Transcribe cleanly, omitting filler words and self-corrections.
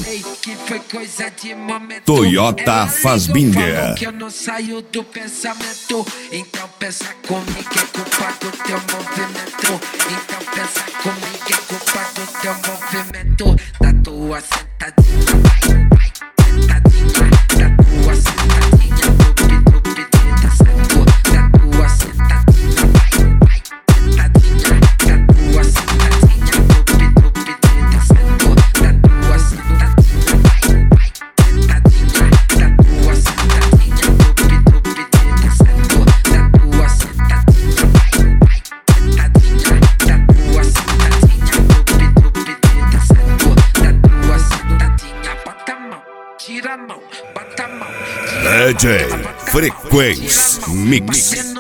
Ei, que foi coisa de momento. Toyota Fassbinder. Que eu não saio do pensamento. Então pensa comigo, é culpa do teu movimento. Então pensa comigo, é culpa do teu movimento. Da tua sentadinha, vai, vai, sentadinha. Da tua sentadinha, dupi, descendo. Da tua sentadinha, vai, vai, sentadinha. Da tua sentadinha, dupi, descendo. Da tua sentadinha, vai, vai, sentadinha. Da tua sentadinha, dupi, descendo. Da tua sentadinha, vai, vai, sentadinha. Da tua sentadinha, dupi, descendo. Da tua sentadinha, bota a mão, tira a mão, bota a mão. DJ Frequência Mix.